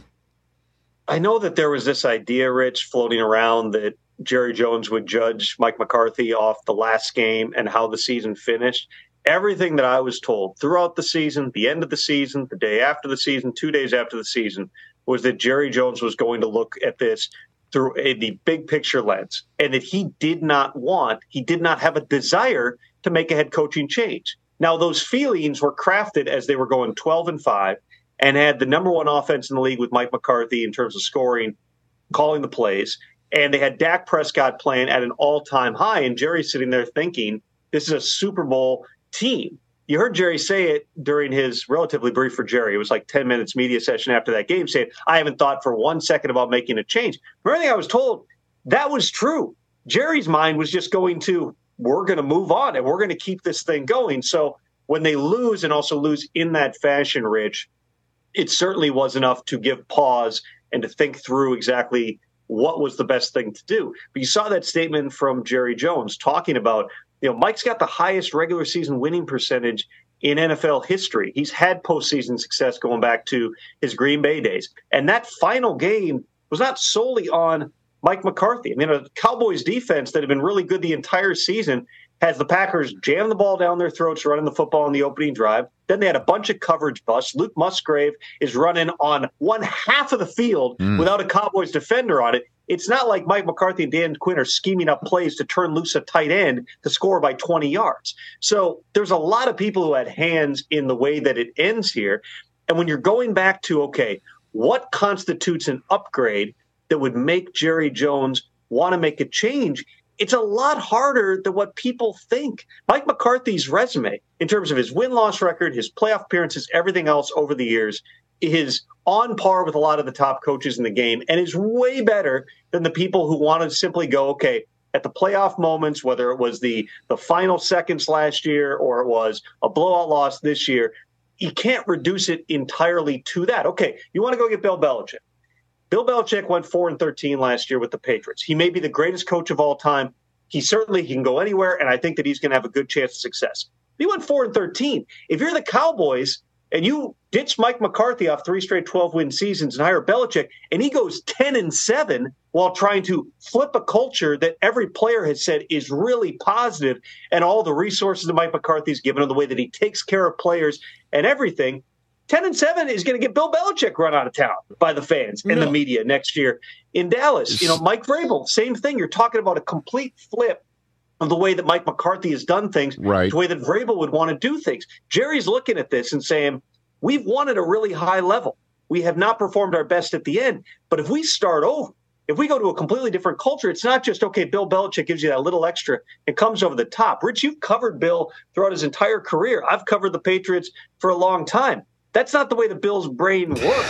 I know that there was this idea, Rich, floating around that Jerry Jones would judge Mike McCarthy off the last game and how the season finished. Everything that I was told throughout the season, the end of the season, the day after the season, 2 days after the season, was that Jerry Jones was going to look at this through the big picture lens, and that he did not have a desire to make a head coaching change. Now, those feelings were crafted as they were going 12-5 and had the number 1 offense in the league with Mike McCarthy in terms of scoring, calling the plays, and they had Dak Prescott playing at an all-time high, and Jerry's sitting there thinking, this is a Super Bowl team. You heard Jerry say it during his relatively brief for Jerry. It was like 10 minutes media session after that game saying, I haven't thought for 1 second about making a change. From everything I was told, that was true. Jerry's mind was just going to, we're going to move on and we're going to keep this thing going. So when they lose and also lose in that fashion, Rich, it certainly was enough to give pause and to think through exactly what was the best thing to do. But you saw that statement from Jerry Jones talking about, Mike's got the highest regular season winning percentage in NFL history. He's had postseason success going back to his Green Bay days. And that final game was not solely on Mike McCarthy. I mean, a Cowboys defense that had been really good the entire season has the Packers jam the ball down their throats running the football in the opening drive. Then they had a bunch of coverage busts. Luke Musgrave is running on one half of the field without a Cowboys defender on it. It's not like Mike McCarthy and Dan Quinn are scheming up plays to turn loose a tight end to score by 20 yards. So there's a lot of people who had hands in the way that it ends here. And when you're going back to, okay, what constitutes an upgrade that would make Jerry Jones want to make a change, it's a lot harder than what people think. Mike McCarthy's resume, in terms of his win-loss record, his playoff appearances, everything else over the years, is on par with a lot of the top coaches in the game and is way better than the people who want to simply go, okay, at the playoff moments, whether it was the final seconds last year or it was a blowout loss this year, you can't reduce it entirely to that. Okay, you want to go get Bill Belichick. Bill Belichick went 4-13 last year with the Patriots. He may be the greatest coach of all time. He certainly can go anywhere, and I think that he's going to have a good chance of success. He went 4-13. If you're the Cowboys and you ditch Mike McCarthy off 3 straight 12-win seasons and hire Belichick, and he goes 10-7 while trying to flip a culture that every player has said is really positive, and all the resources that Mike McCarthy's given him, the way that he takes care of players and everything, 10-7 is going to get Bill Belichick run out of town by the fans and the media next year in Dallas. Mike Vrabel, same thing. You're talking about a complete flip of the way that Mike McCarthy has done things, right, the way that Vrabel would want to do things. Jerry's looking at this and saying, we've won at a really high level. We have not performed our best at the end. But if we start over, if we go to a completely different culture, it's not just, okay, Bill Belichick gives you that little extra and comes over the top. Rich, you've covered Bill throughout his entire career. I've covered the Patriots for a long time. That's not the way the Bill's brain works.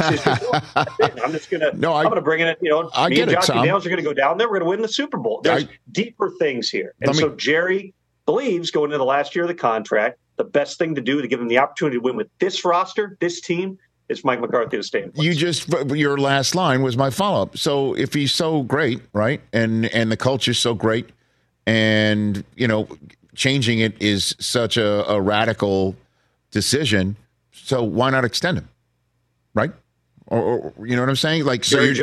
I'm just going to I'm going to bring in it. Me and Josh Daniels are going to go down there. We're going to win the Super Bowl. There's deeper things here. And so Jerry believes going into the last year of the contract, the best thing to do to give him the opportunity to win with this roster, this team, is Mike McCarthy to stay in place. Your last line was my follow-up. So if he's so great, right, and the culture's so great, and, changing it is such a radical decision, so why not extend him, right? Or you know what I'm saying? Like, so you're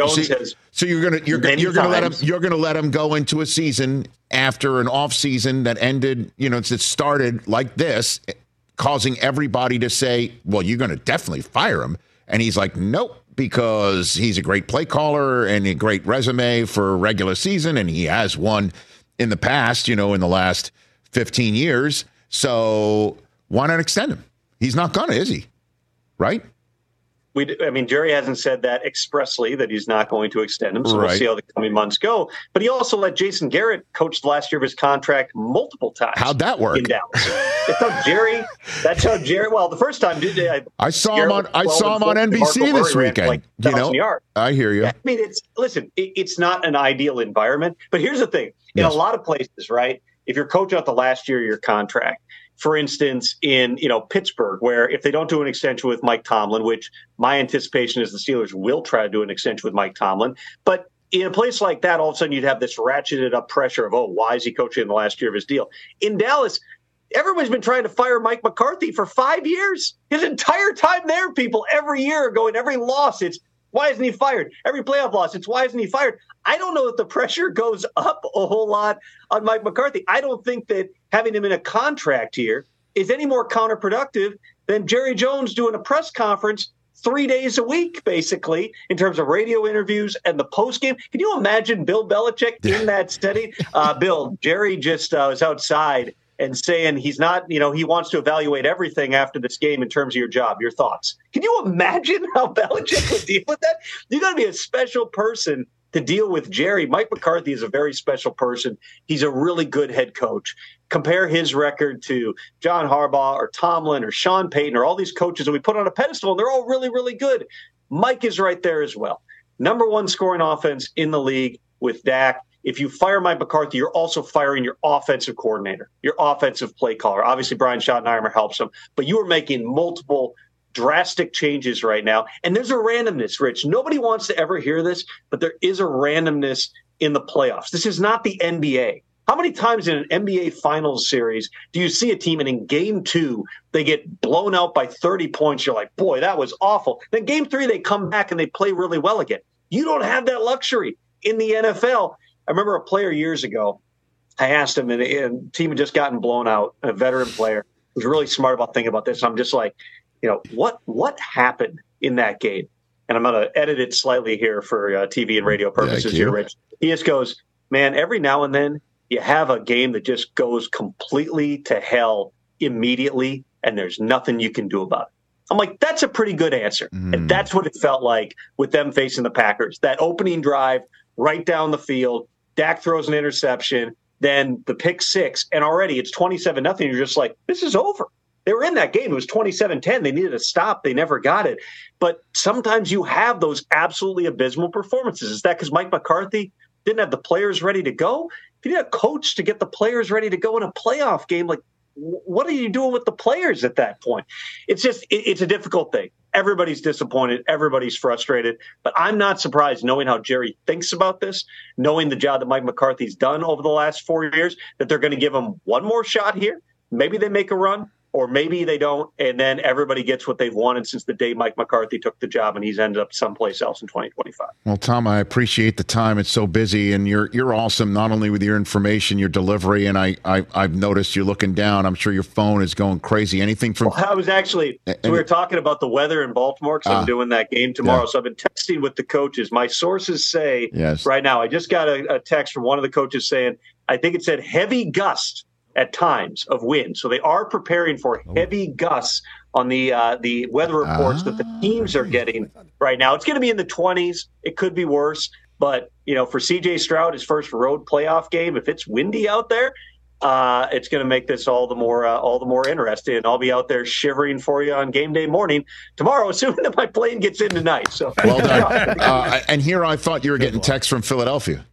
gonna let him go into a season after an off season that ended, it started like this, causing everybody to say, well, you're going to definitely fire him. And he's like, nope, because he's a great play caller and a great resume for regular season. And he has one in the past, in the last 15 years. So why not extend him? He's not going to, is he? Right? Jerry hasn't said that expressly, that he's not going to extend him, so we'll see how the coming months go. But he also let Jason Garrett coach the last year of his contract multiple times. How'd that work? In Dallas. That's how Jerry. Well, the first time I saw him on NBC this weekend. I hear you. It's not an ideal environment. But here's the thing: in a lot of places, right? If you're coaching out the last year of your contract. For instance, in Pittsburgh, where if they don't do an extension with Mike Tomlin, which my anticipation is the Steelers will try to do an extension with Mike Tomlin, but in a place like that, all of a sudden you'd have this ratcheted up pressure of, why is he coaching in the last year of his deal? In Dallas, everybody's been trying to fire Mike McCarthy for 5 years. His entire time there, people every year are going, every loss, it's why isn't he fired? Every playoff loss, it's why isn't he fired? I don't know if the pressure goes up a whole lot on Mike McCarthy. I don't think that having him in a contract here is any more counterproductive than Jerry Jones doing a press conference 3 days a week, basically, in terms of radio interviews and the postgame. Can you imagine Bill Belichick in that setting? Jerry just was outside and saying he's not, he wants to evaluate everything after this game in terms of your job, your thoughts. Can you imagine how Belichick would deal with that? You got to be a special person to deal with Jerry. Mike McCarthy is a very special person. He's a really good head coach. Compare his record to John Harbaugh or Tomlin or Sean Payton or all these coaches that we put on a pedestal, and they're all really, really good. Mike is right there as well. Number one scoring offense in the league with Dak. If you fire Mike McCarthy, you're also firing your offensive coordinator, your offensive play caller. Obviously, Brian Schottenheimer helps him, but you are making multiple drastic changes right now. And there's a randomness, Rich. Nobody wants to ever hear this, but there is a randomness in the playoffs. This is not the NBA. How many times in an NBA Finals series do you see a team and in Game 2 they get blown out by 30 points? You're like, boy, that was awful. Then Game 3 they come back and they play really well again. You don't have that luxury in the NFL. I remember a player years ago, I asked him, and the team had just gotten blown out, a veteran player who was really smart about thinking about this. I'm just like, what happened in that game? And I'm going to edit it slightly here for TV and radio purposes here, Rich. He just goes, man, every now and then you have a game that just goes completely to hell immediately, and there's nothing you can do about it. I'm like, that's a pretty good answer. And that's what it felt like with them facing the Packers. That opening drive right down the field, Dak throws an interception, then the pick six, and already it's 27-0. You're just like, this is over. They were in that game. It was 27-10. They needed a stop. They never got it. But sometimes you have those absolutely abysmal performances. Is that because Mike McCarthy didn't have the players ready to go? If you need a coach to get the players ready to go in a playoff game, like, what are you doing with the players at that point? It's a difficult thing. Everybody's disappointed. Everybody's frustrated. But I'm not surprised, knowing how Jerry thinks about this, knowing the job that Mike McCarthy's done over the last 4 years, that they're going to give him one more shot here. Maybe they make a run, or maybe they don't, and then everybody gets what they've wanted since the day Mike McCarthy took the job, and he's ended up someplace else in 2025. Well, Tom, I appreciate the time. It's so busy, and you're awesome, not only with your information, your delivery, and I've noticed you're looking down. I'm sure your phone is going crazy. Anything from... Well, I was actually... So we were talking about the weather in Baltimore, because I'm doing that game tomorrow, yeah. So I've been texting with the coaches. My sources say right now, I just got a text from one of the coaches saying, I think it said heavy gust at times of wind. So they are preparing for heavy gusts on the weather reports that the teams are getting right now. It's going to be in the 20s. It could be worse. But, for C.J. Stroud, his first road playoff game, if it's windy out there, it's going to make this all the more interesting. And I'll be out there shivering for you on game day morning tomorrow, assuming that my plane gets in tonight. So well done. And here I thought you were getting texts from Philadelphia.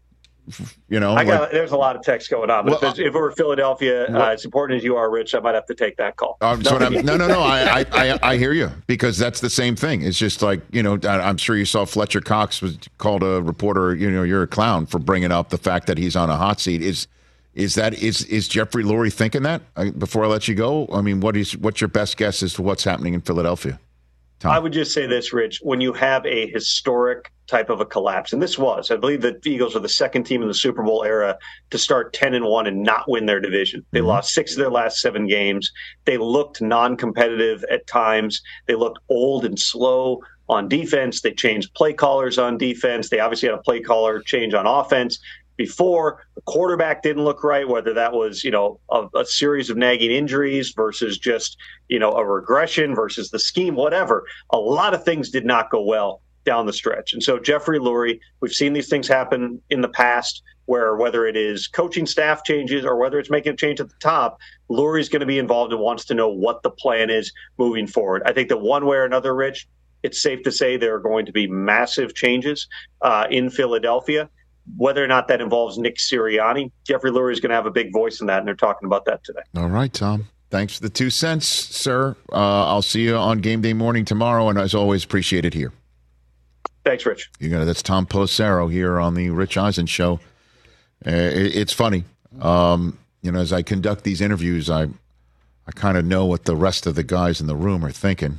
There's a lot of text going on. But if it were Philadelphia, as important as you are, Rich, I might have to take that call. No. I hear you, because that's the same thing. It's just like, I'm sure you saw Fletcher Cox was called a reporter. You're a clown for bringing up the fact that he's on a hot seat. Is Jeffrey Lurie thinking that? Before I let you go, I mean, what's your best guess as to what's happening in Philadelphia? Tom? I would just say this, Rich. When you have a historic type of a collapse, and this was, I believe the Eagles are the second team in the Super Bowl era to start 10-1 and not win their division. They lost 6 of their last 7 games. They looked non-competitive at times. They looked old and slow on defense. They changed play callers on defense. They obviously had a play caller change on offense. Before, the quarterback didn't look right, whether that was, a series of nagging injuries versus just, a regression versus the scheme, whatever. A lot of things did not go well down the stretch. And so Jeffrey Lurie, we've seen these things happen in the past where whether it is coaching staff changes or whether it's making a change at the top, Lurie's going to be involved and wants to know what the plan is moving forward. I think that one way or another, Rich, it's safe to say there are going to be massive changes in Philadelphia. Whether or not that involves Nick Sirianni, Jeffrey Lurie is going to have a big voice in that, and they're talking about that today. All right, Tom. Thanks for the 2 cents, sir. I'll see you on game day morning tomorrow, and as always, appreciate it here. Thanks, Rich. That's Tom Pelissero here on the Rich Eisen Show. It's funny. As I conduct these interviews, I kind of know what the rest of the guys in the room are thinking.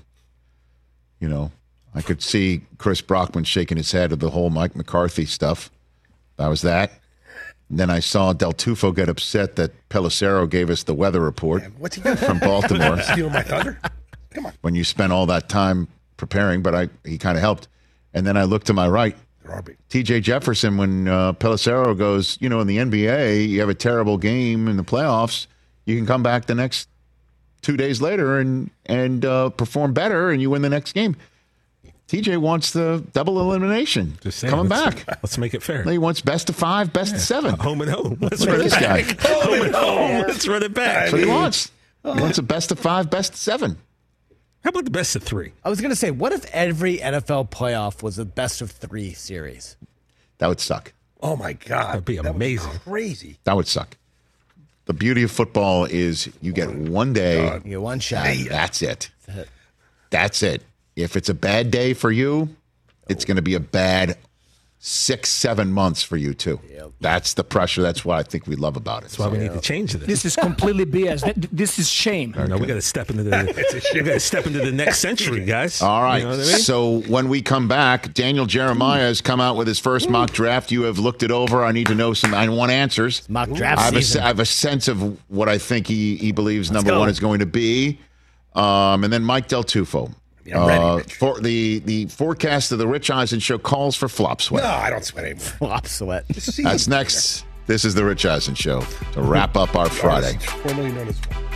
I could see Chris Brockman shaking his head at the whole Mike McCarthy stuff. That was that. And then I saw Del Tufo get upset that Pelissero gave us the weather report from Baltimore. Stealing my thunder? Come on. When you spent all that time preparing, but he kind of helped. And then I looked to my right. TJ Jefferson, when Pelissero goes, in the NBA, you have a terrible game in the playoffs, you can come back the next 2 days later and perform better, and you win the next game. TJ wants the double elimination. Coming back. Let's make it fair. He wants best of 5, best of 7. Home and home. Let's run it back. Home and home. Let's run it back. That's what he wants. He wants a best of 5, best of 7. How about the best of 3? I was going to say, what if every NFL playoff was a best of 3 series? That would suck. Oh, my God. That'd be amazing. Crazy. That would suck. The beauty of football is you get one day. You get one shot. That's it. That's it. If it's a bad day for you, it's going to be a bad 6-7 months for you, too. Yep. That's the pressure. That's what I think we love about it. That's why we need to change this. This is completely BS. This is shame. No, we got to step into the next century, guys. All right. You know what I mean? So when we come back, Daniel Jeremiah has come out with his first mock draft. You have looked it over. I need to know I want answers. Mock draft season. I have a sense of what I think he believes number one is going to be. And then Mike Del Tufo. I'm ready, Rich. For the forecast of the Rich Eisen Show calls for flop sweat. No, I don't sweat anymore. Flop sweat. That's next. This is the Rich Eisen Show to wrap up our Friday. Formerly known as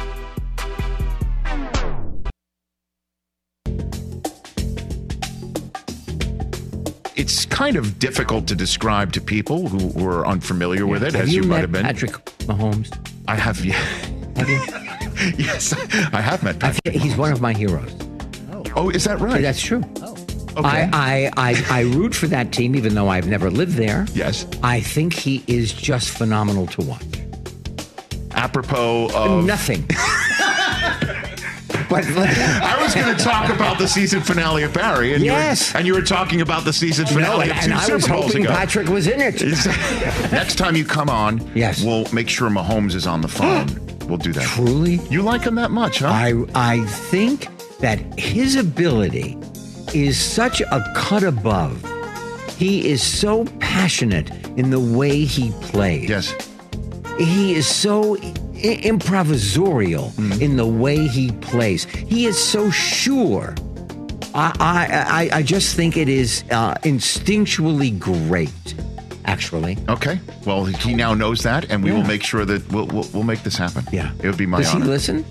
It's kind of difficult to describe to people who are unfamiliar with it, as you might have been. Patrick Mahomes? I have, yeah. Have you? Yes, I have met Patrick. He's one of my heroes. Oh, is that right? That's true. Oh, okay. I root for that team, even though I've never lived there. Yes. I think he is just phenomenal to watch. Apropos of... Nothing. But I was going to talk about the season finale of Barry, and yes, you were talking about the season finale of 2 Super Bowls ago. And I was hoping Patrick was in it. Next time you come on, yes, we'll make sure Mahomes is on the phone. We'll do that. Truly? You like him that much, huh? I think that his ability is such a cut above. He is so passionate in the way he plays. Yes. He is so improvisorial in the way he plays. He is so sure. I just think it is instinctually great, actually. Okay. Well, he now knows that, and we will make sure that we'll make this happen. Yeah. It would be my honor. Does he listen?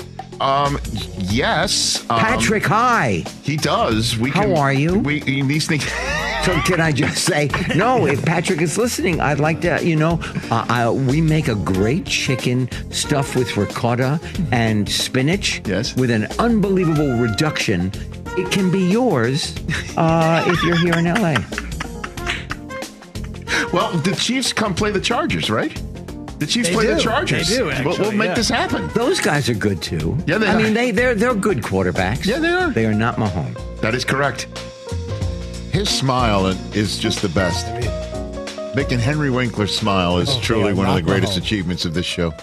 Yes. Patrick, hi. He does. How are you? These things... So can I just say, no, if Patrick is listening, I'd like to, we make a great chicken stuffed with ricotta and spinach. Yes. With an unbelievable reduction. It can be yours if you're here in L.A. Well, the Chiefs come play the Chargers, right? The Chiefs play the Chargers. They do, actually, We'll make this happen. Those guys are good too. Yeah, they are. I mean, they're good quarterbacks. Yeah, they are. They are not Mahomes. That is correct. His smile is just the best. Making Henry Winkler smile is truly one of the greatest achievements of this show.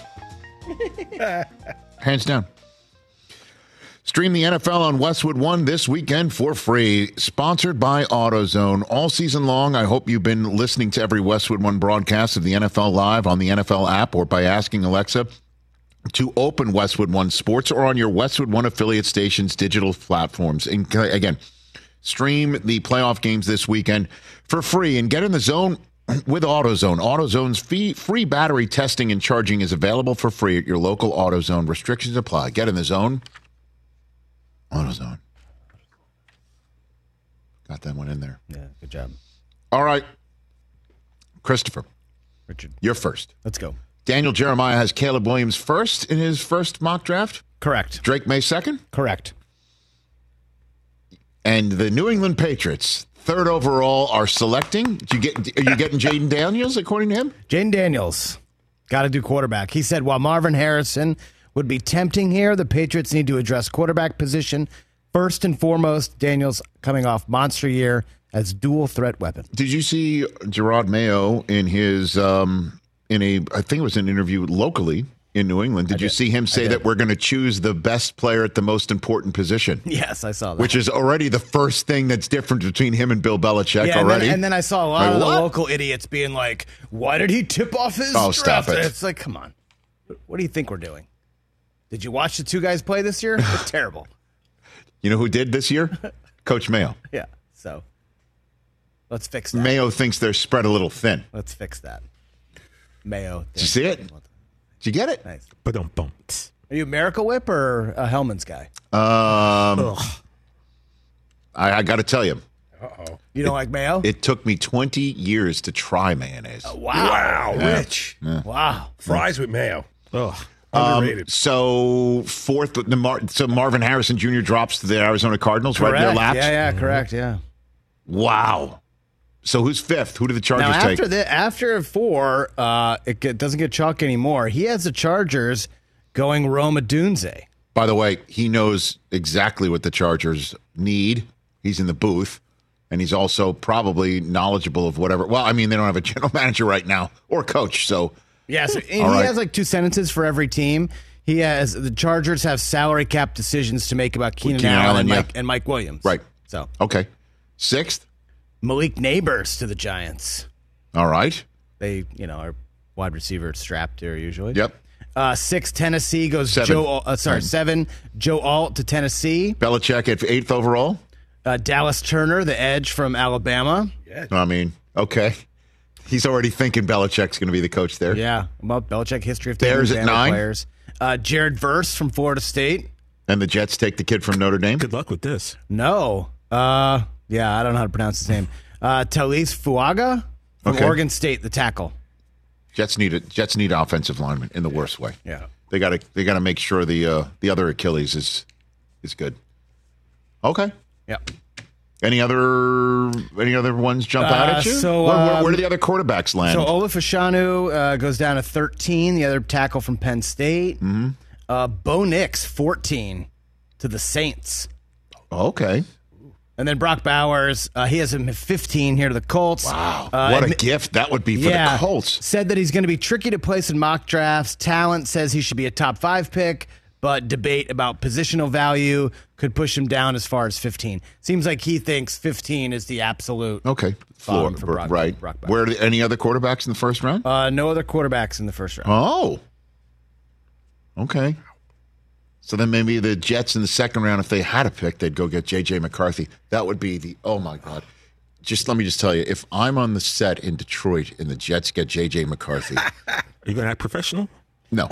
Hands down. Stream the NFL on Westwood One this weekend for free. Sponsored by AutoZone. All season long, I hope you've been listening to every Westwood One broadcast of the NFL Live on the NFL app or by asking Alexa to open Westwood One Sports or on your Westwood One affiliate station's digital platforms. And again, stream the playoff games this weekend for free and get in the zone with AutoZone. AutoZone's free battery testing and charging is available for free at your local AutoZone. Restrictions apply. Get in the zone. AutoZone. Got that one in there. Yeah, good job. All right. Christopher. Richard. You're first. Let's go. Daniel Jeremiah has Caleb Williams first in his first mock draft. Correct. Drake May second. Correct. And the New England Patriots, third overall, are selecting. Are you getting Jaden Daniels, according to him? Jaden Daniels. Got to do quarterback. He said while Marvin Harrison would be tempting here, the Patriots need to address quarterback position first and foremost. Daniels coming off monster year as dual threat weapon. Did you see Gerard Mayo in his I think it was an interview locally in New England? Did you see him say that we're going to choose the best player at the most important position? Yes, I saw that. Which is already the first thing that's different between him and Bill Belichick already. And then I saw a lot of the local idiots being like, "Why did he tip off his draft?" Stop it. It's like, come on. What do you think we're doing? Did you watch the two guys play this year? It's terrible. You know who did this year? Coach Mayo. Yeah, so let's fix that. Mayo thinks they're spread a little thin. Let's fix that. Mayo. Did you see it? Did you get it? Nice. But don't bump. Are you a Miracle Whip or a Hellman's guy? I got to tell you. Uh-oh. You don't like mayo? It took me 20 years to try mayonnaise. Wow. Yeah. Rich. Yeah. Wow. Fries with mayo. Ugh. Underrated. So Marvin Harrison Jr. drops to the Arizona Cardinals right in their laps? Yeah, correct, yeah. Wow. So who's fifth? Who do the Chargers Now, take? after 4, it doesn't get chalk anymore. He has the Chargers going Rome Odunze. By the way, he knows exactly what the Chargers need. He's in the booth, and he's also probably knowledgeable of whatever. Well, I mean, they don't have a general manager right now or coach, so. Yeah, so he has like 2 sentences for every team. The Chargers have salary cap decisions to make about Keenan Allen and Mike Williams. Right. So okay. Sixth? Malik Neighbors to the Giants. All right. They, are wide receiver strapped here usually. Yep. 6, Tennessee goes 7. 7, Joe Alt to Tennessee. Belichick at 8th overall? Dallas Turner, the edge from Alabama. Yeah. I mean, okay. He's already thinking Belichick's going to be the coach there. Yeah. Well, Belichick history of taking Bears at 9. Players. Jared Verse from Florida State. And the Jets take the kid from Notre Dame? Good luck with this. No. Yeah, I don't know how to pronounce his name. Talis Fuaga from Oregon State, the tackle. Jets need offensive linemen in the worst way. Yeah. They got to make sure the other Achilles is good. Okay. Yep. Any other ones jump out at you? So, where do the other quarterbacks land? So Olaf Ashanu goes down to 13, the other tackle from Penn State. Mm-hmm. Bo Nix, 14 to the Saints. Okay. And then Brock Bowers, he has him at 15 here to the Colts. Wow. What a gift that would be for the Colts. Said that he's going to be tricky to place in mock drafts. Talent says he should be a top 5 pick, but debate about positional value could push him down as far as 15. Seems like he thinks 15 is the absolute floor for Brock, right. Brock Bowers. Where are any other quarterbacks in the first round? No other quarterbacks in the first round. Oh. Okay. So then maybe the Jets in the second round, if they had a pick, they'd go get J.J. McCarthy. That would be oh, my God. Let me tell you, if I'm on the set in Detroit and the Jets get J.J. McCarthy. Are you going to act professional? No.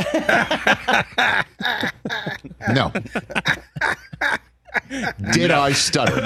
No. Did I stutter?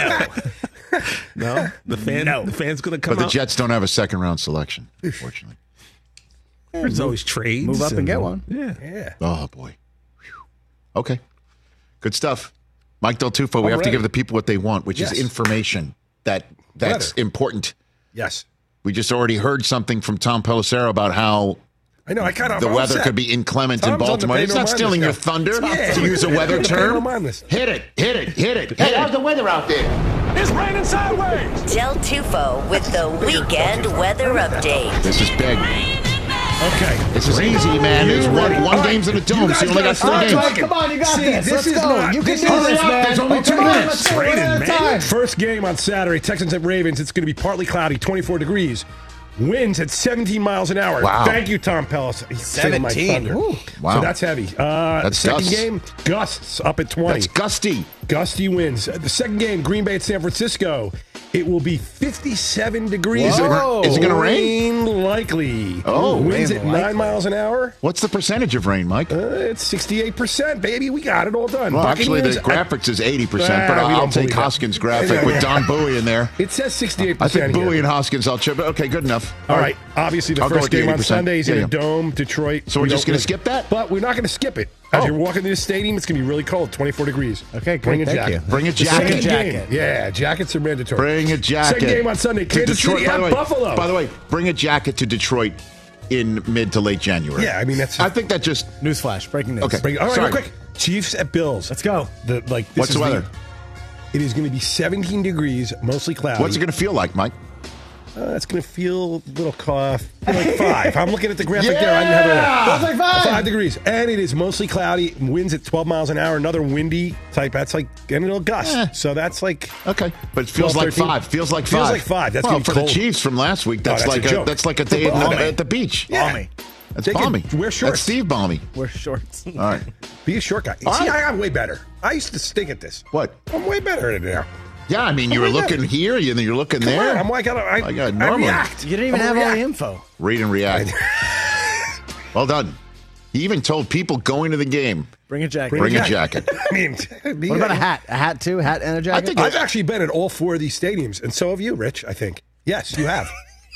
No. The fan's going to come But the out. Jets don't have a second round selection, unfortunately. There's always trades. Move up and get one. Yeah. Oh, boy. Okay. Good stuff. Mike Del Tufo, we have to give the people what they want, which is information that's important. Yes. We just already heard something from Tom Pelissero about how I know. I kind of the weather could be inclement in Baltimore. It's not stealing your thunder to use a weather term. Hit it. Hey, how's the weather out there? It's raining sideways. Del Tufo with the weekend weather update. This is big. Okay. This is easy, man. There's one game's in a dome, so you only got 3 games. Come on, you got this. Let's go. You can do this, man. There's only 2 minutes. It's raining, man. First game on Saturday, Texans at Ravens. It's going to be partly cloudy, 24 degrees. Winds at 17 miles an hour. Wow. Thank you, Tom Pellis. 17. Wow. So that's heavy. That's second gusts. game, gusts up at 20. That's gusty. Gusty winds. The second game, Green Bay at San Francisco. It will be 57 degrees. Whoa. Is it going to rain? Likely. Oh, winds rain at 9 miles an hour. What's the percentage of rain, Mike? It's 68%, baby. We got it all done. Well, actually, the Buccaneers, graphics is 80%, but I'll take Hoskins' graphic with Don Bowie in there. It says 68%. I think here. Bowie and Hoskins, I'll chip it. Okay, good enough. All right. Obviously, the I'll go first with the game on 80%. Sunday is in Yeah. a dome, Detroit. So we're just going to skip that? But we're not going to skip it. As you're walking to the stadium, it's going to be really cold, 24 degrees. Okay, great. Bring a Thank jacket. you. Bring a The jacket. second Jacket. game, yeah, jackets are mandatory. Bring a jacket. Second game on Sunday, To Kansas Detroit, City by at the way, Buffalo. By the way, bring a jacket to Detroit in mid to late January. Yeah, I mean, that's... I think that just... Newsflash, breaking news. Okay. All right, Sorry. real quick. Chiefs at Bills. Let's go. What's the weather? It is going to be 17 degrees, mostly cloudy. What's it going to feel like, Mike? It's going to feel a little cough. Like 5. I'm looking at the graphic there. I didn't have Feels like 5 degrees. And it is mostly cloudy. Winds at 12 miles an hour. Another windy type. That's like, and it'll gust. So that's like... Okay. But it feels 12, like 13. 5. Feels like 5. Feels like 5. That's well, gonna be for cold. the Chiefs from last week, that's, that's a joke. that's like a day at the beach. Yeah. Balmy. That's They could balmy. wear shorts. That's Steve Balmy. Wear shorts. All right. Be a short guy. See, I'm way better. I used to stink at this. What? I'm way better at it now. Yeah, I mean, you were looking here, and then you're looking Come there. on, I'm like, I normally. react. You didn't even have all the info. Read and react. Well done. He even told people going to the game, Bring a jacket. bring a jacket. I mean, What about a hat? A hat too? Hat and a jacket? I think I've actually been at all 4 of these stadiums, and so have you, Rich, I think. Yes, you have.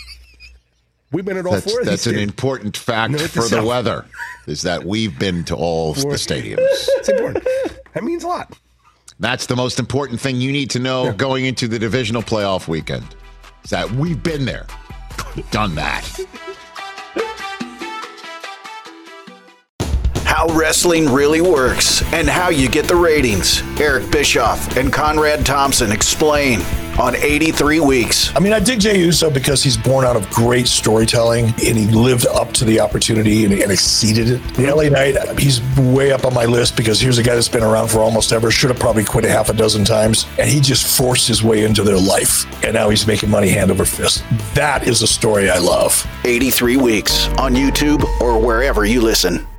We've been at all 4 of these That's an stadiums. important fact Note to for the self. weather, is that we've been to all the stadiums. It's important. That means a lot. That's the most important thing you need to know going into the divisional playoff weekend, is that we've been there, done that. How wrestling really works and how you get the ratings. Eric Bischoff and Conrad Thompson explain on 83 Weeks. I mean, I dig Jey Uso because he's born out of great storytelling and he lived up to the opportunity and exceeded it. The LA Knight, he's way up on my list because here's a guy that's been around for almost ever, should have probably quit a half a dozen times, and he just forced his way into their life. And now he's making money hand over fist. That is a story I love. 83 Weeks on YouTube or wherever you listen.